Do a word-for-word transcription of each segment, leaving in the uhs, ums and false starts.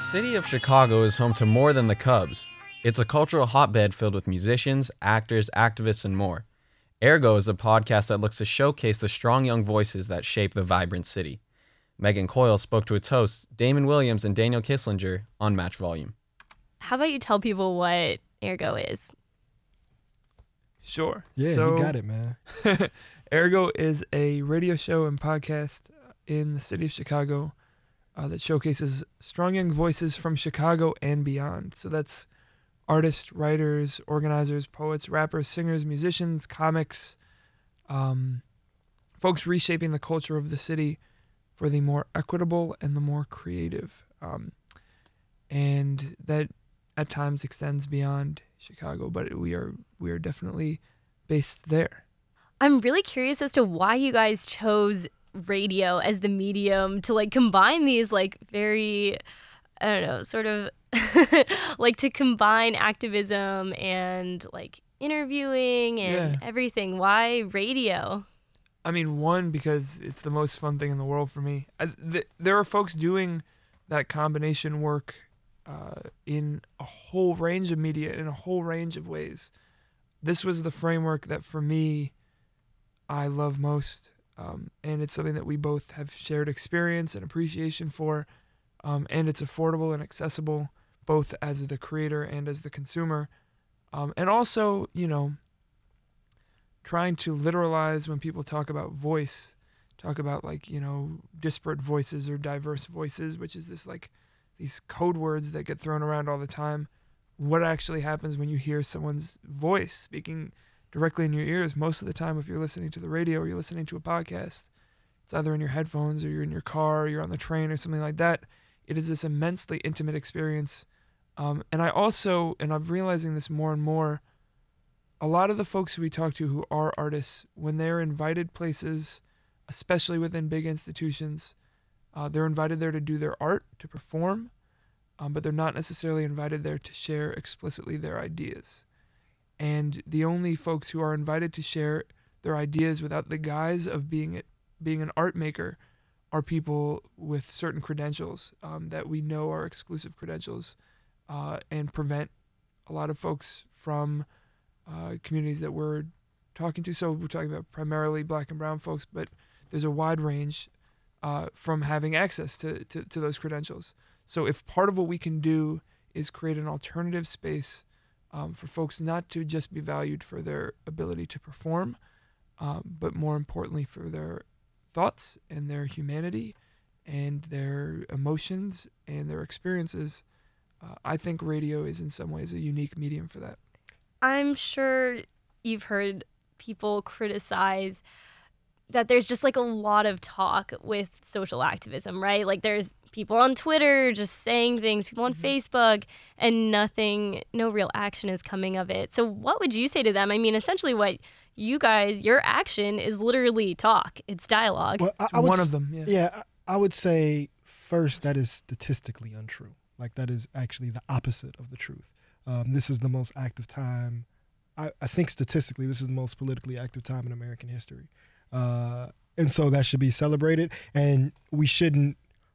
city of Chicago is home to more than the Cubs. It's a cultural hotbed filled with musicians, actors, activists, and more. Ergo is a podcast that looks to showcase the strong young voices that shape the vibrant city. Megan Coyle spoke to its hosts, Damon Williams and Daniel Kisslinger, on Match Volume. How about you tell people what Ergo is? Sure. Yeah, so, you got it, man. Ergo is a radio show and podcast in the city of Chicago uh, that showcases strong young voices from Chicago and beyond. So that's artists, writers, organizers, poets, rappers, singers, musicians, comics, um, folks reshaping the culture of the city for the more equitable and the more creative. Um, and that at times extends beyond Chicago, but we are we are definitely based there. I'm really curious as to why you guys chose radio as the medium to like combine these like very, I don't know, sort of like to combine activism and like interviewing and Yeah. everything. Why radio? I mean, one, because it's the most fun thing in the world for me. I, th- there are folks doing that combination work uh, in a whole range of media, in a whole range of ways. This was the framework that, for me, I love most. Um, and it's something that we both have shared experience and appreciation for. Um, and it's affordable and accessible, both as the creator and as the consumer. Um, and also, you know, trying to literalize when people talk about voice, talk about like, you know, disparate voices or diverse voices, which is this like these code words that get thrown around all the time. What actually happens when you hear someone's voice speaking directly in your ears? Most of the time, if you're listening to the radio or you're listening to a podcast, it's either in your headphones or you're in your car or you're on the train or something like that. It is this immensely intimate experience. Um, and I also, and I'm realizing this more and more, a lot of the folks who we talk to who are artists, when they're invited places, especially within big institutions, uh, they're invited there to do their art, to perform, um, but they're not necessarily invited there to share explicitly their ideas. And the only folks who are invited to share their ideas without the guise of being it, being an art maker are people with certain credentials um, that we know are exclusive credentials uh, and prevent a lot of folks from Uh, communities that we're talking to. So we're talking about primarily black and brown folks, but there's a wide range uh, from having access to, to, to those credentials. So if part of what we can do is create an alternative space um, for folks not to just be valued for their ability to perform, um, but more importantly for their thoughts and their humanity and their emotions and their experiences, uh, I think radio is in some ways a unique medium for that. I'm sure you've heard people criticize that there's just like a lot of talk with social activism, right? Like there's people on Twitter just saying things, people on mm-hmm. Facebook, and nothing, no real action is coming of it. So what would you say to them? I mean, essentially what you guys, your action is literally talk. It's dialogue. Well, I, it's I would one s- of them, yeah. Yeah, I, I would say first that is statistically untrue. Like that is actually the opposite of the truth. Um, this is the most active time, I, I think statistically, this is the most politically active time in American history. Uh, and so that should be celebrated. And we shouldn't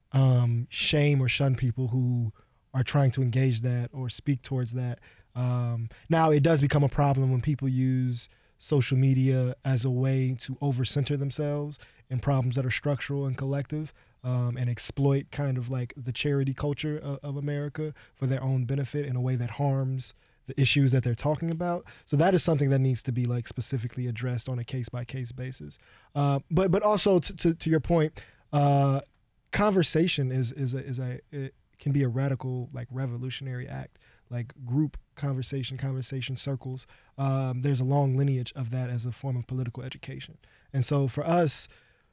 um, shame or shun people who are trying to engage that or speak towards that. Um, now, it does become a problem when people use social media as a way to over-center themselves in problems that are structural and collective. Um, and exploit kind of like the charity culture of, of America for their own benefit in a way that harms the issues that they're talking about. So that is something that needs to be like specifically addressed on a case by case basis. Uh, but but also to, to, to your point, uh, conversation is is a, is a it can be a radical like revolutionary act. Like group conversation, conversation circles. Um, there's a long lineage of that as a form of political education. And so for us,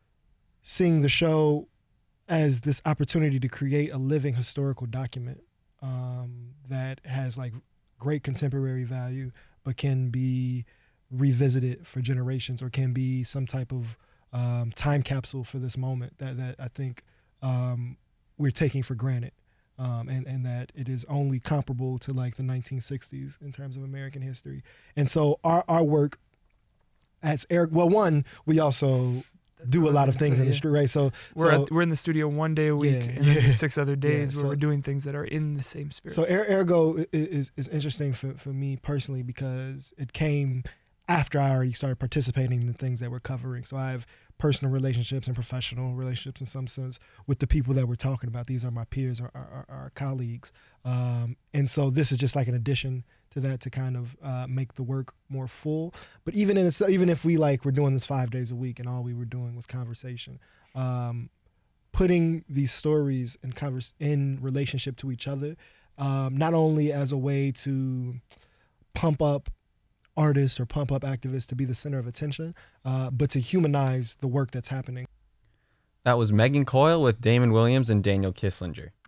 seeing the show as this opportunity to create a living historical document um, that has like great contemporary value, but can be revisited for generations or can be some type of um, time capsule for this moment that, that I think um, we're taking for granted. Um, and, and that it is only comparable to like the nineteen sixties in terms of American history. And so our, our work as Eric, well, one, we also That's do what a I lot was of gonna things say, in the yeah. street, right? So We're so, at, we're in the studio one day a week, Yeah, and then yeah. there's six other days Yeah, where so- we're doing things that are in the same spirit. So er- ergo i- is is interesting for, for me personally because it came after I already started participating in the things that we're covering. So I have personal relationships and professional relationships in some sense with the people that we're talking about. These are my peers, our, our, our colleagues. Um, and so this is just like an addition to that to kind of uh, make the work more full. But even in it's, even if we like we're doing this five days a week and all we were doing was conversation, um, putting these stories in converse in relationship to each other, um, not only as a way to pump up artists or pump up activists to be the center of attention, uh, but to humanize the work that's happening. That was Megan Coyle with Damon Williams and Daniel Kisslinger.